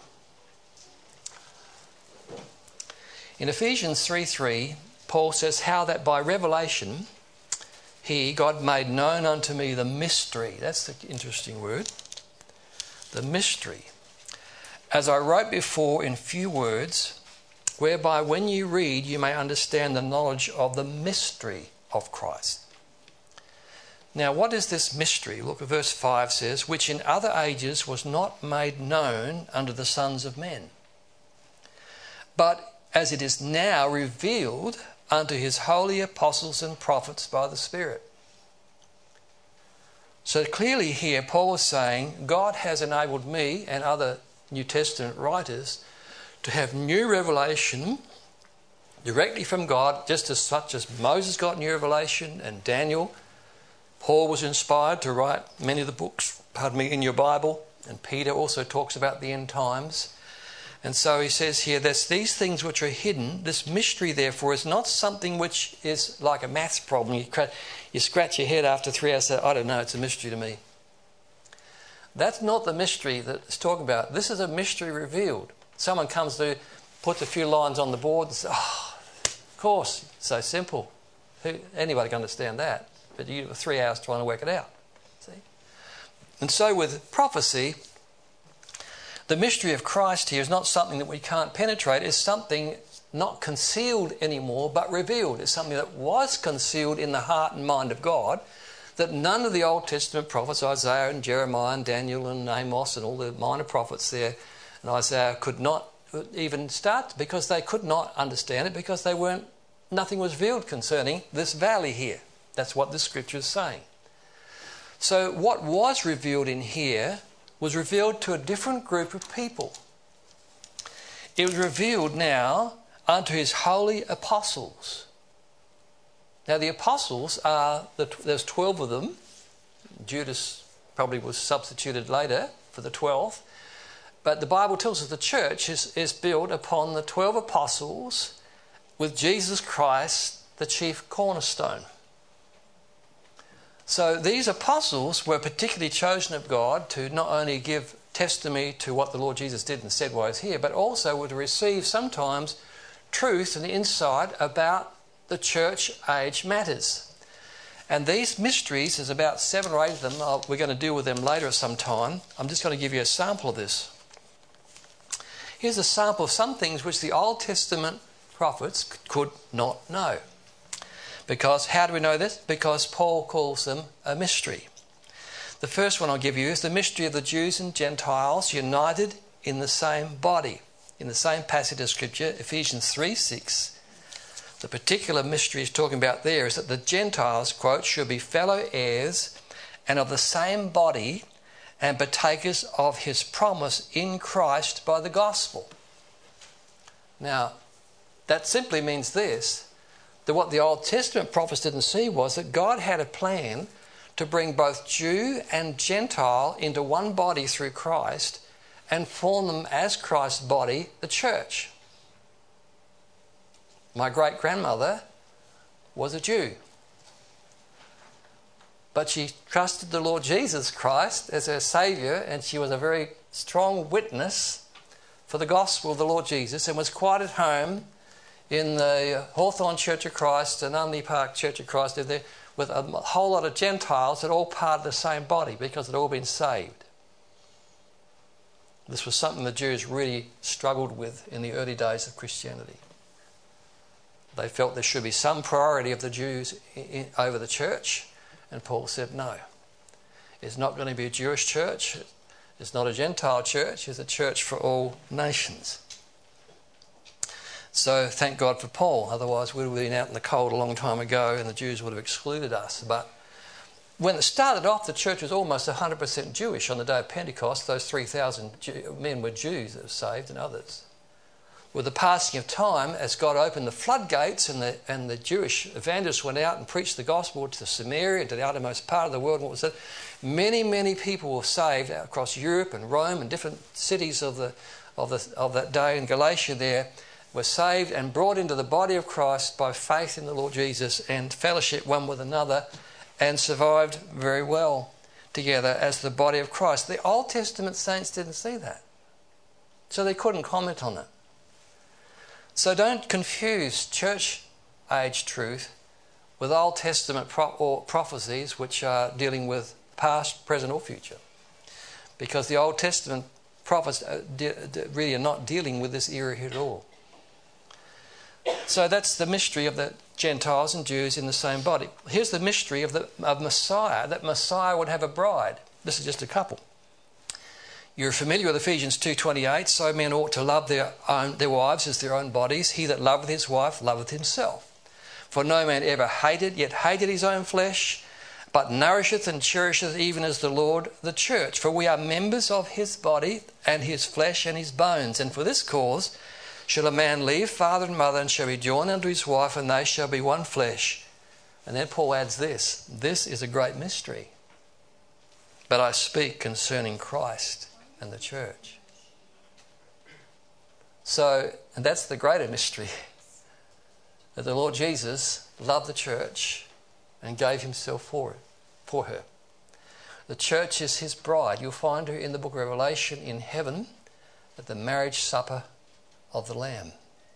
In Ephesians 3:3, Paul says, how that by revelation he, God, made known unto me the mystery. That's the interesting word. The mystery. As I wrote before in few words, whereby when you read you may understand the knowledge of the mystery of Christ. Now what is this mystery? Look at verse 5 says, which in other ages was not made known unto the sons of men, but as it is now revealed unto his holy apostles and prophets by the Spirit. So clearly here Paul is saying God has enabled me and other New Testament writers to have new revelation directly from God, just as such as Moses got new revelation and Daniel. Paul was inspired to write many of the books, in your Bible, and Peter also talks about the end times. And so he says here, there's these things which are hidden. This mystery, therefore, is not something which is like a maths problem. You scratch your head after 3 hours and say, I don't know, it's a mystery to me. That's not the mystery that it's talking about. This is a mystery revealed. Someone comes to, puts a few lines on the board and says, of course, it's so simple. Anybody can understand that. But you have 3 hours trying to work it out. See? And so with prophecy, the mystery of Christ here is not something that we can't penetrate. It's something not concealed anymore, but revealed. It's something that was concealed in the heart and mind of God, that none of the Old Testament prophets, Isaiah and Jeremiah and Daniel and Amos and all the minor prophets there, and Isaiah could not even start, because they could not understand it, because nothing was revealed concerning this valley here. That's what the scripture is saying. So what was revealed in here was revealed to a different group of people. It was revealed now unto his holy apostles. Now the apostles there's 12 of them. Judas probably was substituted later for the 12th. But the Bible tells us the church is built upon the 12 apostles with Jesus Christ, the chief cornerstone. So these apostles were particularly chosen of God to not only give testimony to what the Lord Jesus did and said while he was here, but also were to receive sometimes truth and insight about the church age matters. And these mysteries, there's about 7 or 8 of them. We're going to deal with them later at some time. I'm just going to give you a sample of this. Here's a sample of some things which the Old Testament prophets could not know. Because, how do we know this? Because Paul calls them a mystery. The first one I'll give you is the mystery of the Jews and Gentiles united in the same body. In the same passage of Scripture, Ephesians 3:6, the particular mystery he's talking about there is that the Gentiles, quote, should be fellow heirs and of the same body and partakers of his promise in Christ by the gospel. Now, that simply means this, that what the Old Testament prophets didn't see was that God had a plan to bring both Jew and Gentile into one body through Christ and form them as Christ's body, the church. My great-grandmother was a Jew, but she trusted the Lord Jesus Christ as her Saviour, and she was a very strong witness for the gospel of the Lord Jesus and was quite at home in the Hawthorne Church of Christ and Unley Park Church of Christ, there with a whole lot of Gentiles that all part of the same body because they'd all been saved. This was something the Jews really struggled with in the early days of Christianity. They felt there should be some priority of the Jews over the church, and Paul said no. It's not going to be a Jewish church, it's not a Gentile church, it's a church for all nations. So thank God for Paul, otherwise we would have been out in the cold a long time ago and the Jews would have excluded us. But when it started off, the church was almost 100% Jewish. On the day of Pentecost, those 3,000 men were Jews that were saved and others. With the passing of time, as God opened the floodgates and the Jewish evangelists went out and preached the gospel to Samaria and to the outermost part of the world, what was it? Many, many people were saved across Europe and Rome and different cities of that day in Galatia there. were saved and brought into the body of Christ by faith in the Lord Jesus and fellowship one with another, and survived very well together as the body of Christ. The Old Testament saints didn't see that, so they couldn't comment on it. So don't confuse church age truth with Old Testament prophecies which are dealing with past, present or future, because the Old Testament prophets really are not dealing with this era here at all. So that's the mystery of the Gentiles and Jews in the same body. Here's the mystery of Messiah, that Messiah would have a bride. This is just a couple. You're familiar with Ephesians 2:28. So men ought to love their wives as their own bodies. He that loveth his wife loveth himself. For no man ever hated, yet hated his own flesh, but nourisheth and cherisheth even as the Lord the church. For we are members of his body, and his flesh and his bones. And for this cause shall a man leave father and mother, and shall be joined unto his wife, and they shall be one flesh. And then Paul adds this: this is a great mystery, but I speak concerning Christ and the church. So, and that's the greater mystery, that the Lord Jesus loved the church and gave himself for her. The church is his bride. You'll find her in the book of Revelation in heaven at the marriage supper of the Lamb.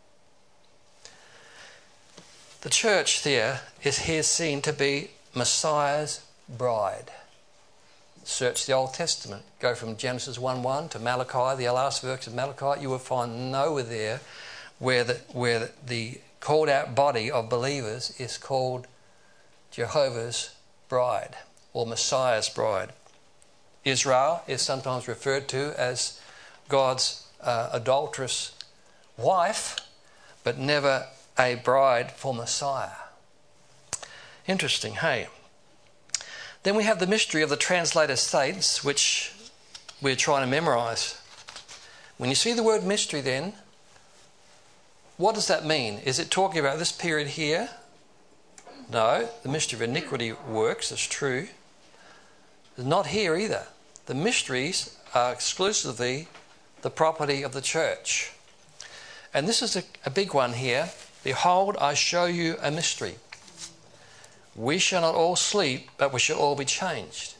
The church there is here seen to be Messiah's bride. Search the Old Testament. Go from Genesis 1:1 to Malachi, the last verse of Malachi. You will find nowhere there where the called out body of believers is called Jehovah's bride or Messiah's bride. Israel is sometimes referred to as God's adulterous wife, but never a bride for Messiah. Interesting, hey? Then we have the mystery of the translator saints, which we're trying to memorize. When you see the word mystery then, what does that mean? Is it talking about this period here? No, the mystery of iniquity works, it's true. It's not here either. The mysteries are exclusively the property of the church. And this is a big one here. Behold, I show you a mystery. We shall not all sleep, but we shall all be changed.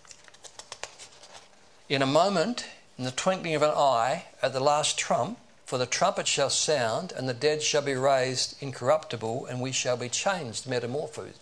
In a moment, in the twinkling of an eye, at the last trump, for the trumpet shall sound, and the dead shall be raised incorruptible, and we shall be changed, metamorphosed.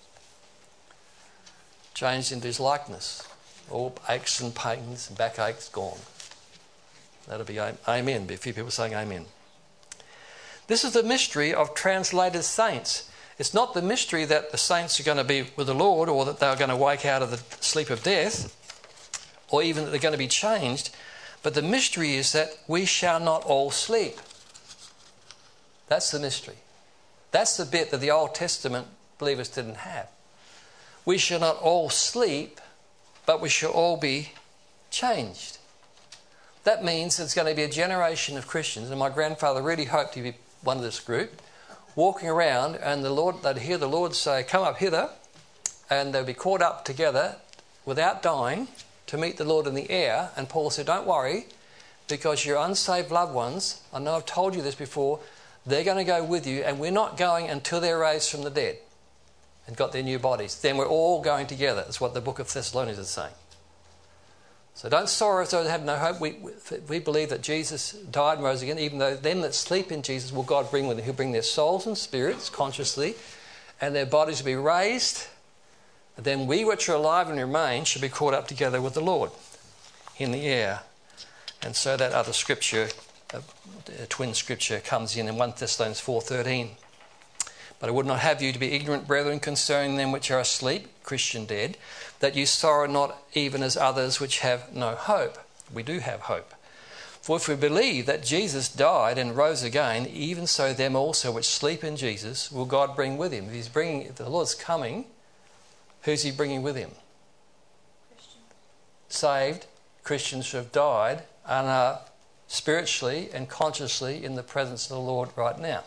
Changed into his likeness. All aches and pains and backaches gone. That'll be amen. Be a few people saying amen. This is the mystery of translated saints. It's not the mystery that the saints are going to be with the Lord, or that they're going to wake out of the sleep of death, or even that they're going to be changed. But the mystery is that we shall not all sleep. That's the mystery. That's the bit that the Old Testament believers didn't have. We shall not all sleep, but we shall all be changed. That means there's going to be a generation of Christians, and my grandfather really hoped he'd be one of this group, walking around, and they'd hear the Lord say, come up hither, and they'll be caught up together without dying to meet the Lord in the air. And Paul said, don't worry, because your unsaved loved ones, I know I've told you this before, they're going to go with you, and we're not going until they're raised from the dead and got their new bodies. Then we're all going together. That's what the book of Thessalonians is saying. So don't sorrow as though they have no hope. We believe that Jesus died and rose again, even though them that sleep in Jesus will God bring with him. He'll bring their souls and spirits consciously, and their bodies will be raised. And then we which are alive and remain shall be caught up together with the Lord in the air. And so that other scripture, a twin scripture, comes in 1 Thessalonians 4:13. But I would not have you to be ignorant, brethren, concerning them which are asleep, Christian dead, that you sorrow not even as others which have no hope. We do have hope. For if we believe that Jesus died and rose again, even so them also which sleep in Jesus will God bring with him. If the Lord's coming, who's he bringing with him? Christians. Saved Christians who have died and are spiritually and consciously in the presence of the Lord right now.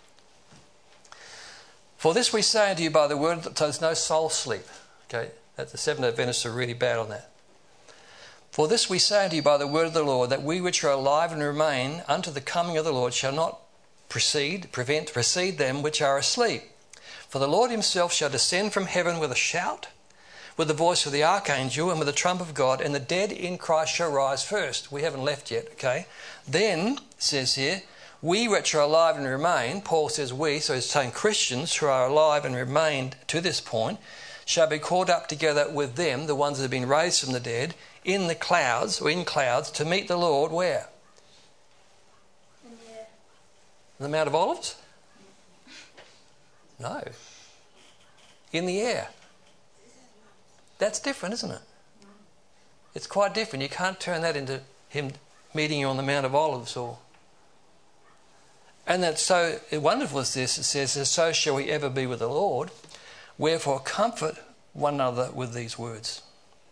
For this we say unto you by the word that there's no soul sleep. Okay, the Seventh-day Adventists are really bad on that. For this we say unto you by the word of the Lord, that we which are alive and remain unto the coming of the Lord shall not precede them which are asleep. For the Lord himself shall descend from heaven with a shout, with the voice of the archangel, and with the trump of God, and the dead in Christ shall rise first. We haven't left yet, okay? Then, it says here, we which are alive and remain, Paul says we, so he's saying Christians who are alive and remained to this point, shall be caught up together with them, the ones that have been raised from the dead, in the clouds, or in clouds, to meet the Lord where? In the air. The Mount of Olives? No. In the air. That's different, isn't it? It's quite different. You can't turn that into him meeting you on the Mount of Olives or... And that's so wonderful is this. It says, so shall we ever be with the Lord. Wherefore comfort one another with these words.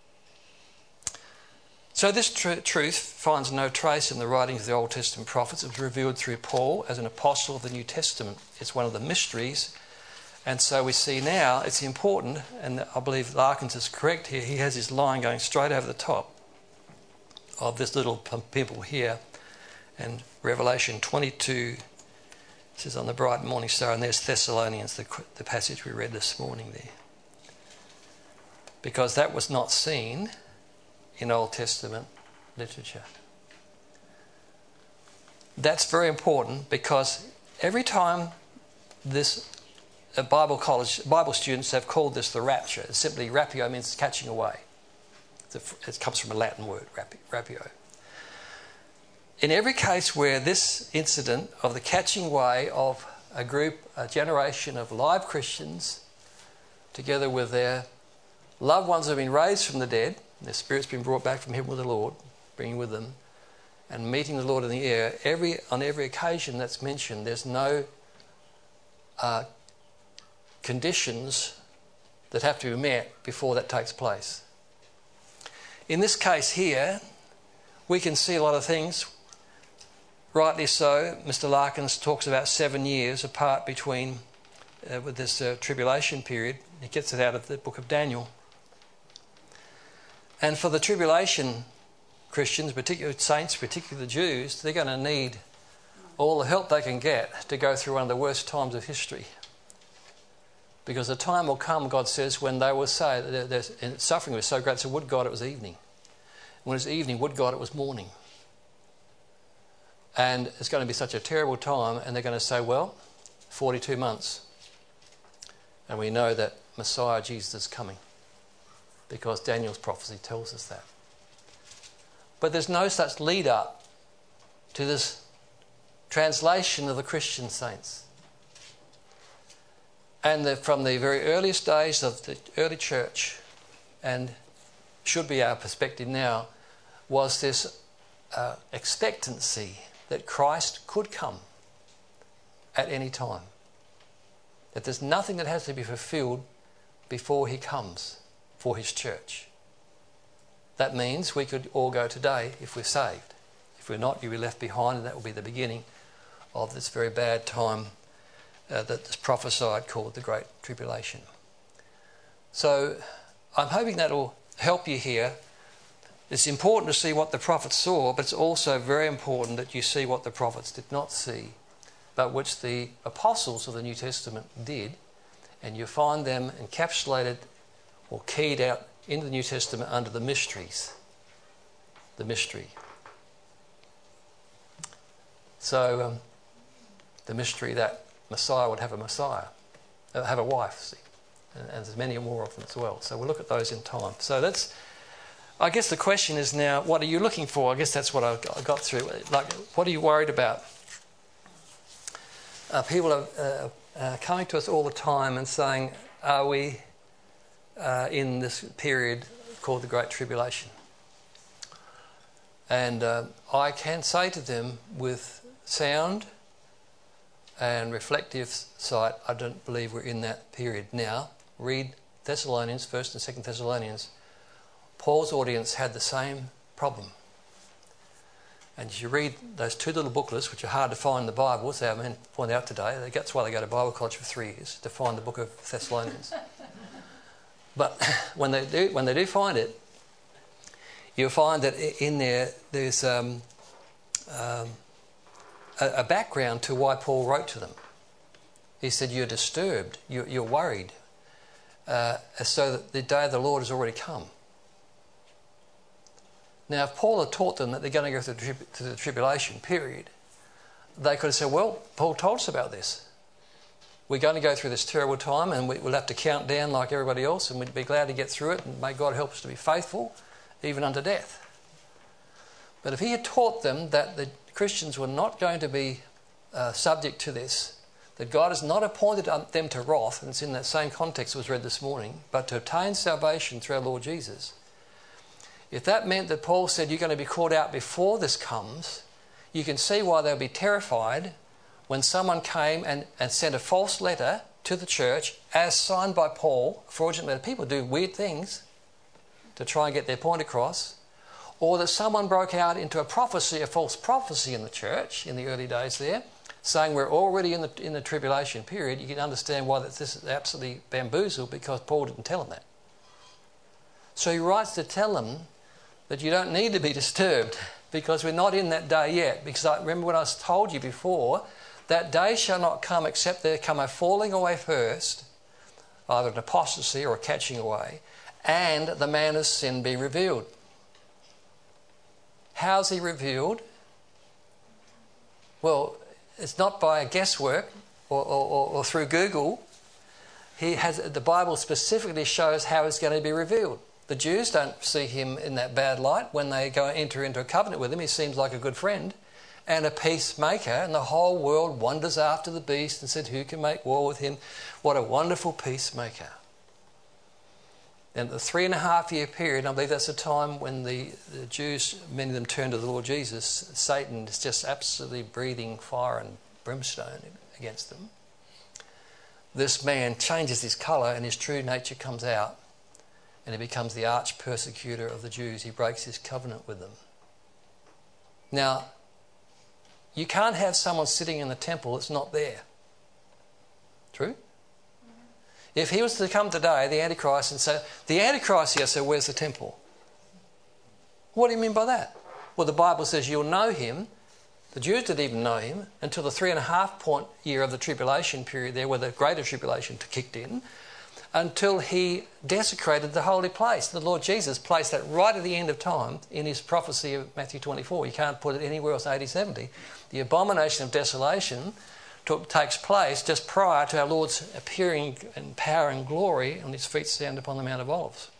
So this truth finds no trace in the writings of the Old Testament prophets. It was revealed through Paul as an apostle of the New Testament. It's one of the mysteries. And so we see now it's important, and I believe Larkins is correct here. He has his line going straight over the top of this little pimple here. And Revelation 22 says on the bright morning star, and there's Thessalonians, the passage we read this morning there. Because that was not seen in Old Testament literature. That's very important because every time Bible students have called this the rapture. It's simply rapio means catching away. It comes from a Latin word, rapio. In every case where this incident of the catching away of a generation of live Christians together with their loved ones who have been raised from the dead, their spirit's been brought back from heaven with the Lord, bringing with them, and meeting the Lord in the air, on every occasion that's mentioned, there's no conditions that have to be met before that takes place. In this case here, we can see a lot of things. Rightly so, Mr. Larkins talks about 7 years apart between with this tribulation period. He gets it out of the book of Daniel. And for the tribulation Christians, particularly saints, particularly the Jews, they're going to need all the help they can get to go through one of the worst times of history. Because the time will come, God says, when they will say that their suffering was so great, so would God it was evening. When it was evening, would God it was morning. And it's going to be such a terrible time, and they're going to say, well, 42 months. And we know that Messiah Jesus is coming, because Daniel's prophecy tells us that. But there's no such lead up to this translation of the Christian saints. And from the very earliest days of the early church, and should be our perspective now, was this expectancy that Christ could come at any time. That there's nothing that has to be fulfilled before he comes for his church. That means we could all go today if we're saved. If we're not, you'll be left behind, and that will be the beginning of this very bad time that is prophesied, called the Great Tribulation. So I'm hoping that will help you here. It's important to see what the prophets saw, but it's also very important that you see what the prophets did not see, but which the apostles of the New Testament did, and you find them encapsulated or keyed out into the New Testament under the mysteries. The mystery. So the mystery that Messiah would have a Messiah, have a wife, see, and there's many more of them as well. So we'll look at those in time. So that's, I guess the question is now, what are you looking for? I guess that's what I got through. Like, what are you worried about? People are coming to us all the time and saying, are we in this period called the Great Tribulation? And I can say to them with sound and reflective sight, I don't believe we're in that period now. Read Thessalonians, 1st and 2nd Thessalonians. Paul's audience had the same problem. And you read those two little booklets, which are hard to find in the Bible, as our men point out today. That's why they go to Bible college for 3 years, to find the book of Thessalonians. But when they do find it, you'll find that in there's a a background to why Paul wrote to them. He said, you're disturbed, you're worried, so that the day of the Lord has already come. Now, if Paul had taught them that they're going to go through the tribulation period, they could have said, well, Paul told us about this. We're going to go through this terrible time and we'll have to count down like everybody else, and we'd be glad to get through it, and may God help us to be faithful, even unto death. But if he had taught them that the Christians were not going to be subject to this, that God has not appointed them to wrath, and it's in that same context that was read this morning, but to obtain salvation through our Lord Jesus. If that meant that Paul said you're going to be called out before this comes, you can see why they'll be terrified when someone came and sent a false letter to the church as signed by Paul, a fraudulent letter. People do weird things to try and get their point across. Or that someone broke out into a false prophecy in the church in the early days there, saying we're already in the tribulation period. You can understand why this is absolutely bamboozled, because Paul didn't tell them that. So he writes to tell them that you don't need to be disturbed, because we're not in that day yet. Because I remember when I told you before, that day shall not come except there come a falling away first, either an apostasy or a catching away, and the man of sin be revealed. How's he revealed? Well, it's not by guesswork or through Google. The Bible specifically shows how he's going to be revealed. The Jews don't see him in that bad light. When they go enter into a covenant with him, he seems like a good friend and a peacemaker, and the whole world wonders after the beast and said, who can make war with him? What a wonderful peacemaker. And the 3.5 year period, I believe that's the time when the Jews, many of them turned to the Lord Jesus. Satan is just absolutely breathing fire and brimstone against them. This man changes his colour and his true nature comes out, and he becomes the arch persecutor of the Jews. He breaks his covenant with them. Now, you can't have someone sitting in the temple that's not there. True? If he was to come today, the Antichrist, and say, the Antichrist here, so where's the temple? What do you mean by that? Well, the Bible says you'll know him. The Jews didn't even know him until the 3.5 year of the tribulation period there, where the greater tribulation kicked in, until he desecrated the holy place. The Lord Jesus placed that right at the end of time in his prophecy of Matthew 24. You can't put it anywhere else in AD 70. The abomination of desolation takes place just prior to our Lord's appearing in power and glory on his feet stand upon the Mount of Olives.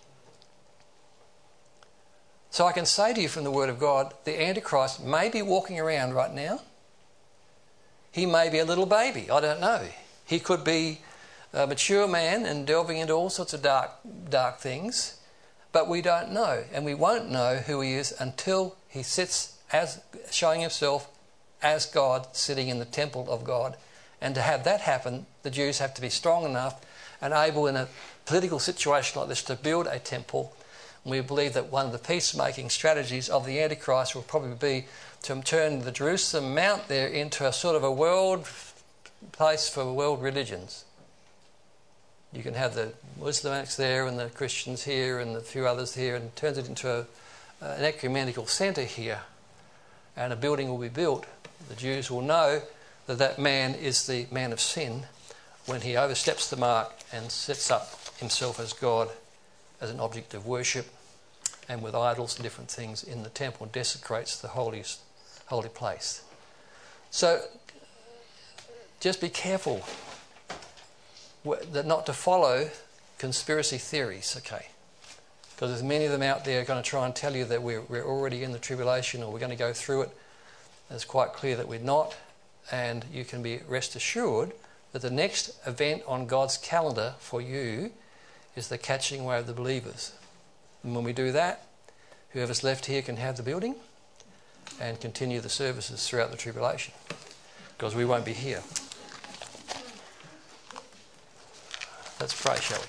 So I can say to you from the Word of God, the Antichrist may be walking around right now. He may be a little baby, I don't know. He could be a mature man and delving into all sorts of dark things, but we don't know, and we won't know who he is until he sits as showing himself as God sitting in the temple of God. And to have that happen, the Jews have to be strong enough and able in a political situation like this to build a temple. And we believe that one of the peacemaking strategies of the Antichrist will probably be to turn the Jerusalem Mount there into a sort of a world place for world religions. You can have the Muslims there and the Christians here and a few others here, and turns it into an ecumenical centre here. And a building will be built. The Jews will know that that man is the man of sin when he oversteps the mark and sets up himself as God, as an object of worship, and with idols and different things in the temple, and desecrates the holy place. So just be careful that not to follow conspiracy theories, okay? Because there's many of them out there going to try and tell you that we're already in the tribulation or we're going to go through it. It's quite clear that we're not, and you can be rest assured that the next event on God's calendar for you is the catching away of the believers. And when we do that, whoever's left here can have the building and continue the services throughout the tribulation, because we won't be here. Let's pray, shall we?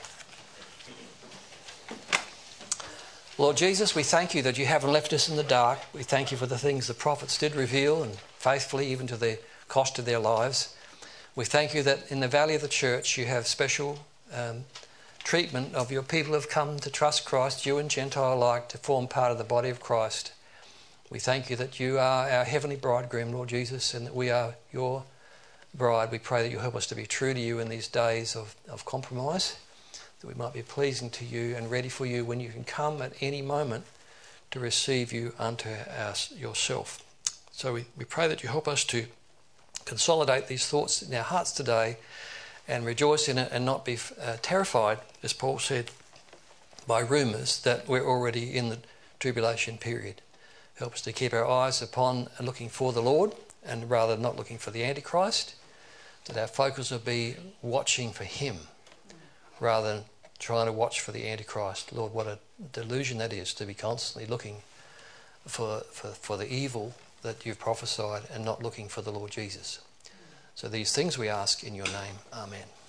Lord Jesus, we thank you that you haven't left us in the dark. We thank you for the things the prophets did reveal, and faithfully even to the cost of their lives. We thank you that in the valley of the church you have special treatment of your people who have come to trust Christ, Jew and Gentile alike, to form part of the body of Christ. We thank you that you are our heavenly bridegroom, Lord Jesus, and that we are your bride. We pray that you help us to be true to you in these days of compromise, that we might be pleasing to you and ready for you when you can come at any moment to receive you unto yourself. So we pray that you help us to consolidate these thoughts in our hearts today and rejoice in it and not be terrified, as Paul said, by rumours that we're already in the tribulation period. Help us to keep our eyes upon and looking for the Lord and rather not looking for the Antichrist, that our focus will be watching for him rather than trying to watch for the Antichrist. Lord, what a delusion that is, to be constantly looking for the evil that you've prophesied and not looking for the Lord Jesus. So these things we ask in your name. Amen.